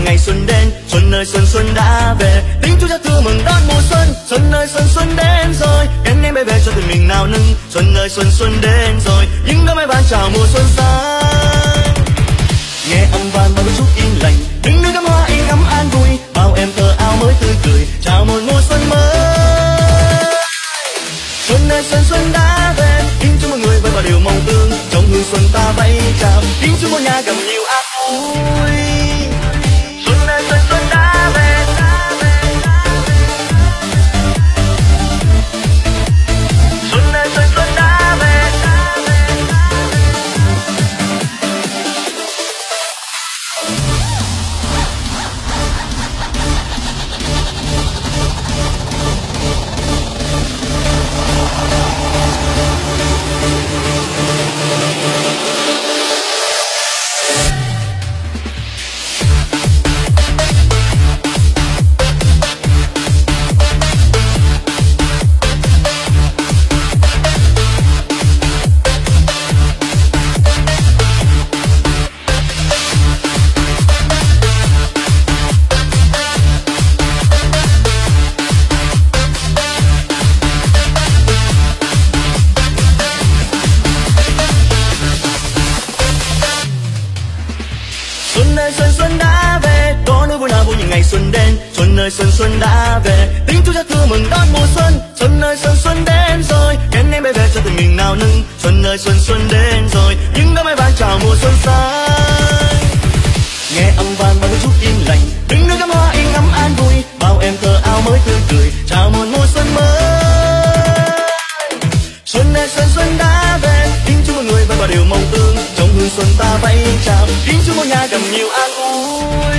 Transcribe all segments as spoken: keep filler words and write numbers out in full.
ngày xuân đến. Xuân ơi xuân xuân đã về, tiếng Chúa Cha thương mừng đón mùa xuân. Xuân ơi xuân xuân đến rồi, cánh em bay về cho tình mình nào nâng. Xuân ơi xuân xuân đến rồi, những đôi máy ban chào mùa xuân sang. Nghe âm vang bao chút yên lành, đứng nơi cắm hoa in ấm an vui. Bao em thơ áo mới tươi cười, chào một mùa xuân mới. Xuân ơi xuân xuân đã về, kính chúc mọi người với bao điều mong ước. Trong hương xuân ta vẫy chào, kính chúc mỗi nhà cầm nhiều an vui. Xuân ơi xuân xuân đã về, xuân ơi xuân xuân đã về. Xuân đến, xuân ơi xuân xuân đã về, tiếng Chúa Cha thương mừng đón mùa xuân. Xuân ơi xuân xuân đến rồi, cánh em bay về cho tình mình nào nâng. Xuân ơi xuân xuân đến rồi, những đôi máy ban chào mùa xuân sang. Nghe âm vang bao chút yên lành, đứng nơi cắm hoa in ấm an vui. Bao em thơ áo mới tươi cười, chào một mùa xuân mới. Xuân ơi xuân xuân đã về, kính chúc mọi người với bao điều mong ước. Trong hương xuân ta vẫy chào, kính chúc mỗi nhà cầm nhiều an vui.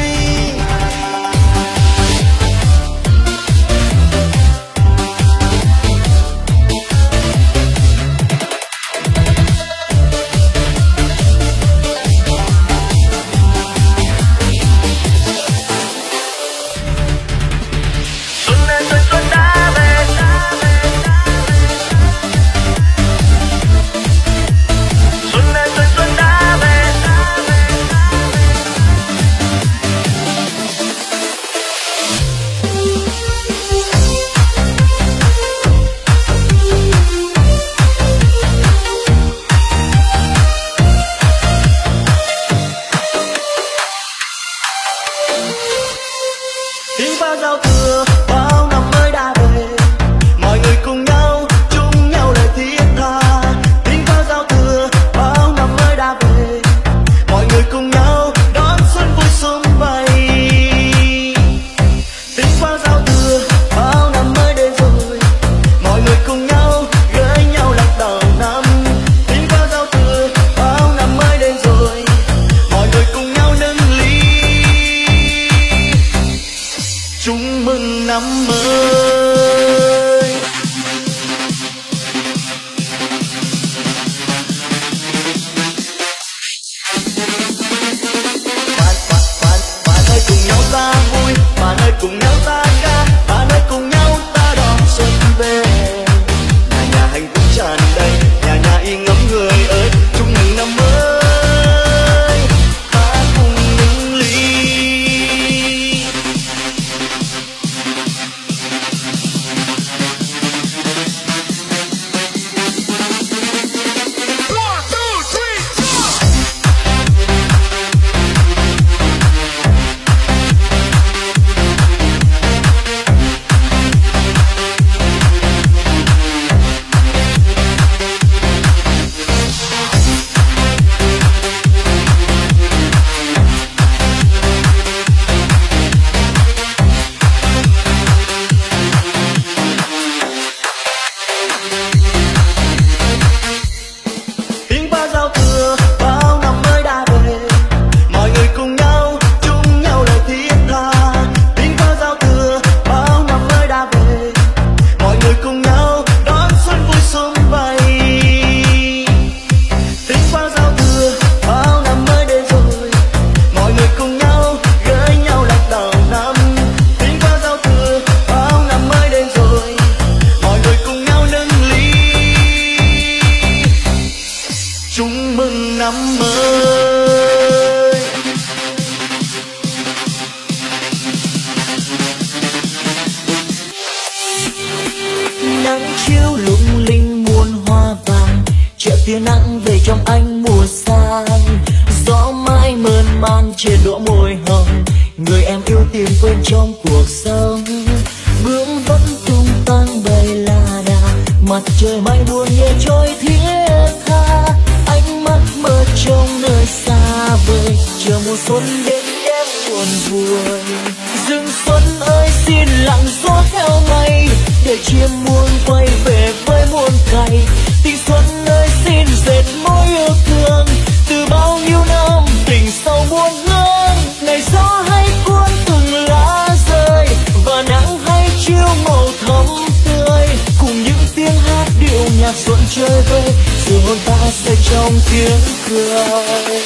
người em yêu tìm quên trong cuộc sống. Bướm vẫn tung tăng bay la đà, mặt trời mây buồn nhẹ trôi thiết tha. Ánh mắt mơ trong nơi xa vời, chờ mùa xuân đến em buồn vui. Rừng xuân ơi xin lặng gió theo mây, để chim muôn quay về với muôn cày. Tình xuân ơi xin dệt mối yêu thương, từ bao nhiêu năm tình sâu buồn hương. Này gió hay cuốn từng lá rơi, và nắng hay chiếu màu thắm tươi, cùng những tiếng hát điệu nhạc xuân chơi vơi, rồi hồn ta say trong tiếng cười.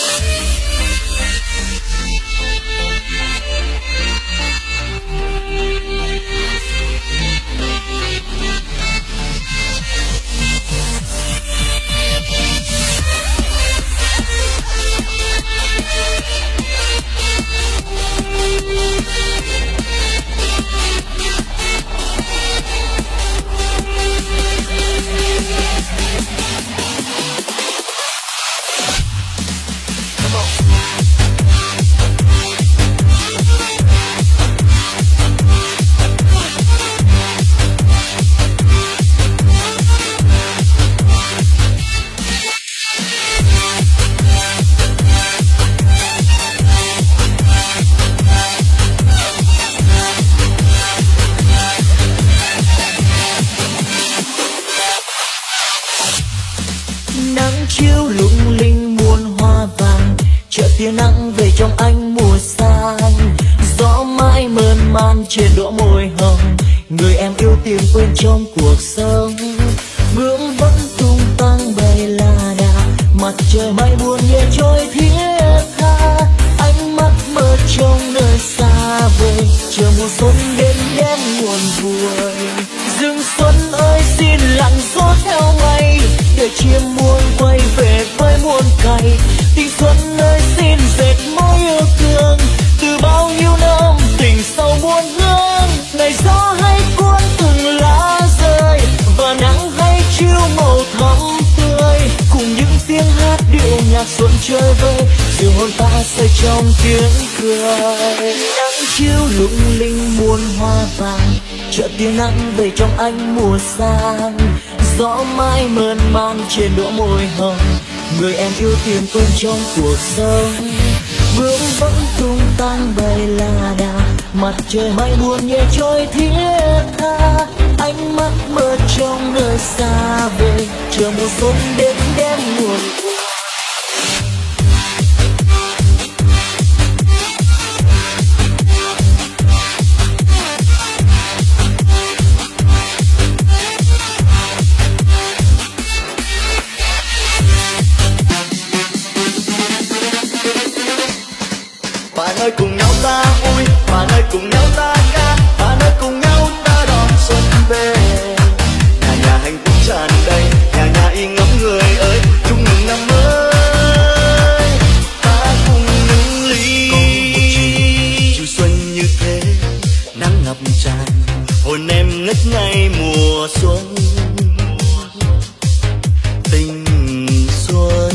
tia nắng về trong ánh mùa sang, gió mãi mơn man trên đỗ môi hồng, người em yêu tìm quên trong cuộc sống. Bướm vẫn tung tăng bay la đà, mặt trời mây buồn nhẹ trôi thiết tha, ánh mắt mơ trong nơi xa vời, chờ mùa xuân đến đem buồn vui. Rừng xuân ơi xin lặng gió theo mây, để chim muôn quay về với muôn cày. Tình xuân ơi xin dệt mối yêu thương, từ bao nhiêu năm tình sâu buồn hương. Này gió hay cuốn từng lá rơi, và nắng hay chiếu màu thắm tươi, cùng những tiếng hát điệu nhạc xuân chơi vơi, dịu hồn ta say trong tiếng cười. Nắng chiếu lung linh muôn hoa vàng, chợ tia nắng về trong ánh mùa sang, gió mãi mơn man trên đỗ môi hồng, người em yêu tìm quên trong cuộc sống. Bướm vẫn tung tăng bay la đà, mặt trời mây buồn nhẹ trôi thiết tha, ánh mắt mơ trong nơi xa vời, chờ mùa xuân đến đem buồn vui. Bạn ơi cùng nhau ta vui, bạn ơi cùng nhau ta ca, bạn ơi cùng nhau ta đón xuân về. Nhà nhà hạnh phúc tràn đầy, nhà nhà yên ngắm người ơi, chúc mừng năm mới. Ta cùng nâng ly, chiều xuân như thế, nắng ngập tràn, hồn em ngất ngây mùa xuân. Tình xuân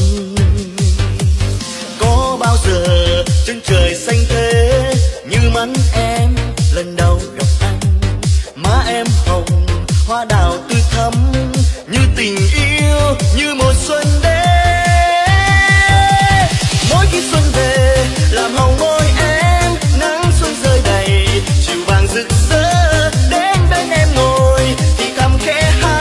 có bao giờ chân trời xanh thế như mắt em lần đầu gặp anh, má em hồng hoa đào tươi thắm như tình yêu như mùa xuân đến. Mỗi khi xuân về làm hồng môi em, nắng xuân rơi đầy chiều vàng rực rỡ, đến bên em ngồi thì thầm khẽ hát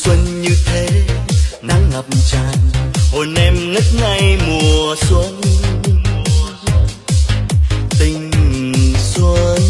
xuân như thế, nắng ngập tràn hồn em ngất ngây mùa xuân. Tình xuân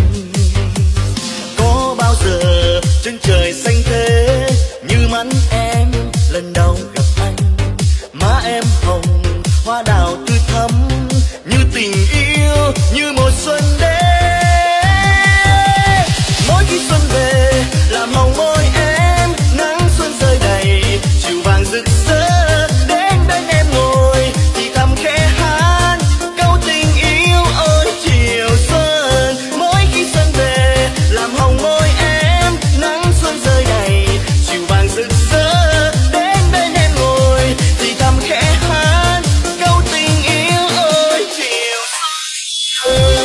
có bao giờ chân trời xanh thế như mắt em lần đầu gặp anh. Má em hồng hoa đào tươi thắm như tình yêu, như mùa xuân đến. Mỗi khi xuân về làm hồng môi em, nắng xuân rơi đầy chiều vàng rực rỡ. Đến bên em ngồi thì thầm khẽ hát câu tình yêu ơi chiều xuân. Mỗi khi xuân về làm hồng môi em, nắng xuân rơi đầy chiều vàng rực rỡ. Đến bên em ngồi thì thầm khẽ hát câu tình yêu ơi chiều xuân.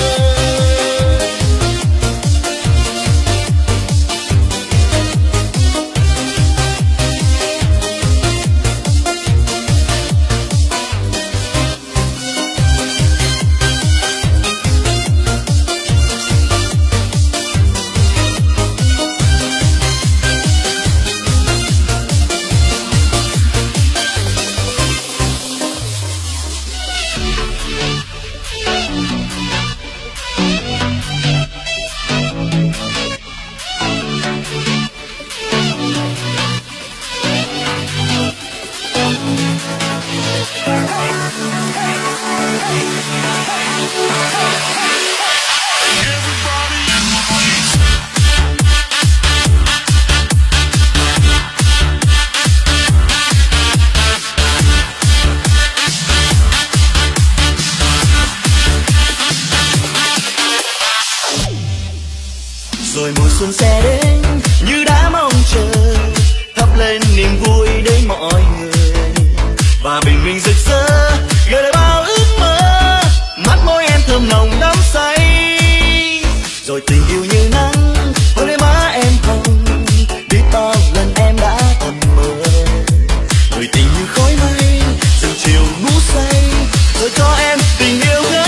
Rồi mùa xuân sẽ đến như đã mong chờ, thắp lên niềm vui đến mọi người và bình minh rực rỡ gợi lại bao ước mơ. Mắt môi em thơm nồng đắm say, rồi tình yêu như nắng hôn lên má em hồng. Biết bao lần em đã thầm mơ, người tình như khói mây dừng chiều ngủ say, rồi cho em tình yêu ngất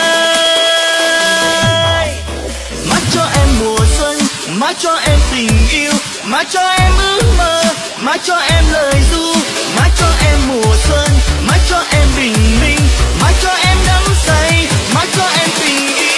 ngây. Mắt cho em mùa xuân, mắt cho em tình yêu, mắt cho em ước mơ, mắt cho em lời ru, mắt cho em mùa xuân, mắt cho em bình minh, mắt cho em đắm say, mắt cho em tình yêu.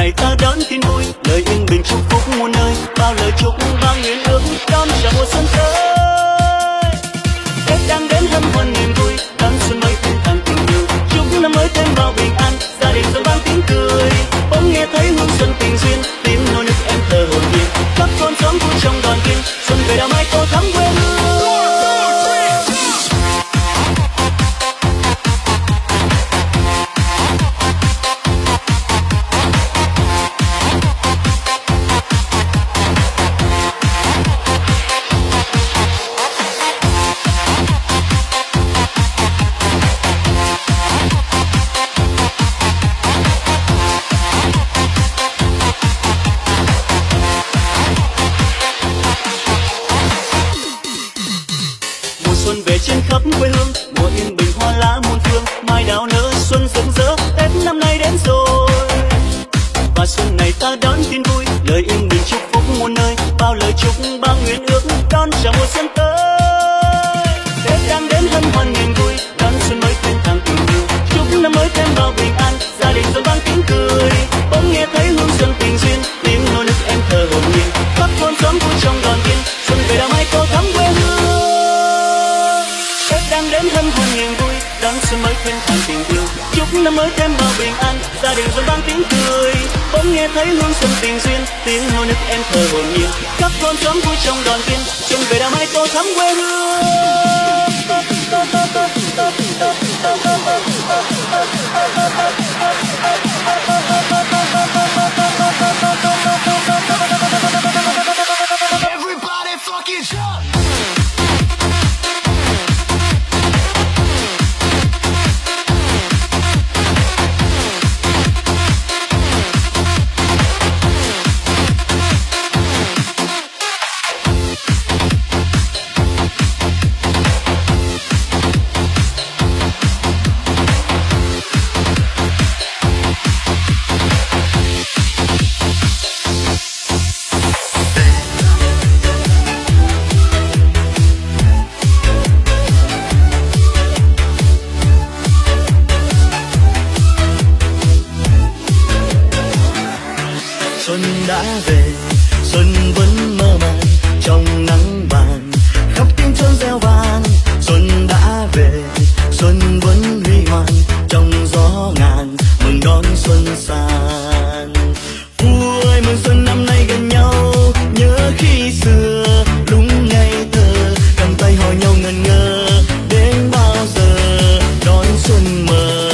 này ta đón tin vui, lời yên bình chúc phúc muôn nơi, bao lời chúc bao nguyện ước đón chào mùa xuân tới. Tết đang đến hân hoan niềm vui, đón xuân mới thêm thăng tình yêu, chúc năm mới thêm bao bình an, gia đình rộn vang tiếng cười. Bỗng nghe thấy hương xuân tình duyên, tiếng nô nức em thơ hồn nhiên, khắp thôn xóm vui trong đoàn viên, xuân về đã mãi tô thắm quê hương. Trên khắp quê hương mùa yên bình hoa lá muôn phương, mai đào nở xuân rực rỡ, Tết năm nay đến rồi. Và xuân này ta đón tin vui, lời yên bình chúc phúc muôn nơi, bao lời chúc bao nguyện ước đón chào mùa xuân tới. Tết đang đến hân hoan niềm vui, đón xuân mới thêm thăng tình yêu, chúc năm mới thêm bao bình an, gia đình rộn vang tiếng cười. Bỗng nghe thấy hương xuân tình duyên, tiếng nô nức em thơ hồn nhiên, khắp thôn xóm vui trong đoàn viên, xuân về đã mãi tô thắm quê hương. Đang đến hân hoan niềm vui, đón xuân mới thêm thăng tình yêu, chúc năm mới thêm bao bình an, gia đình rộn vang tiếng cười. Bỗng nghe thấy hương xuân tình duyên, tiếng nô nức em thơ hồn nhiên, khắp thôn xóm vui trong đoàn viên, xuân về đã mãi tô thắm quê hương. Everybody fucking jump. Xuân đã về, xuân vẫn mơ màng trong nắng vàng, khắp tiếng chốn reo vang. Xuân đã về, xuân vẫn huy hoàng trong gió ngàn, mừng đón xuân sang. Vui mừng xuân năm nay gần nhau, nhớ khi xưa lúc ngây thơ, cầm tay hỏi nhau ngần ngơ, đến bao giờ đón xuân mơ.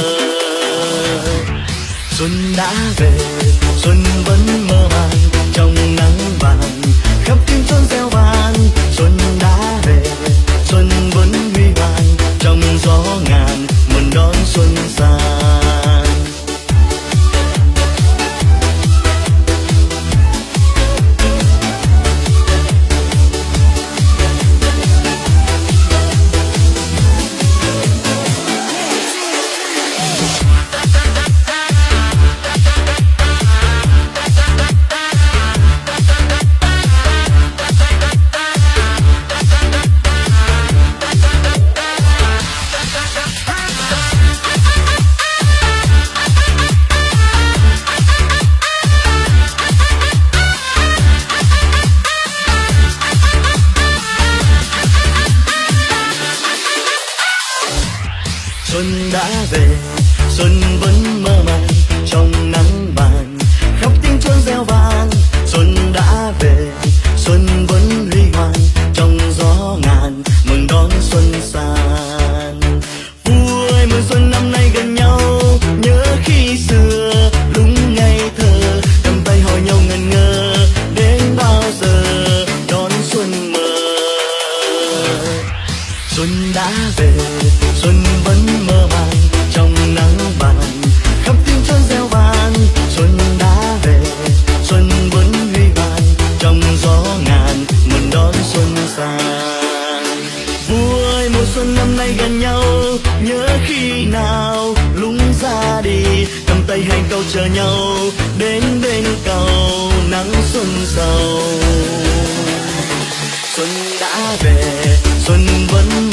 Xuân đã về, xuân vẫn mơ màng trong nắng vàng, khắp tiếng chốn reo vang. Xuân đã về, xuân vẫn huy hoàng trong gió ngàn, mừng đón xuân sang. Xuân đã về, xuân vẫn mơ màng trong nắng vàng, khắp tiếng chốn reo vang. Xuân đã về, xuân vẫn huy hoàng trong gió ngàn, mừng đón xuân sang. Vui mừng xuân năm nay gần nhau, nhớ khi xưa lúc ngây thơ, cầm tay hỏi nhau ngần ngơ, đến bao giờ đón xuân mơ. Xuân đã về, xuân vẫn mơ màng trong nắng vàng, khắp tiếng chốn reo vang. Xuân đã về, xuân vẫn huy hoàng trong gió ngàn, mừng đón xuân sang. Vui mùa xuân năm nay gần nhau, nhớ khi nào lúc ra đi, cầm tay hai câu chờ nhau, đến bên cầu nắng xuân sầu. Xuân đã về, xuân vẫn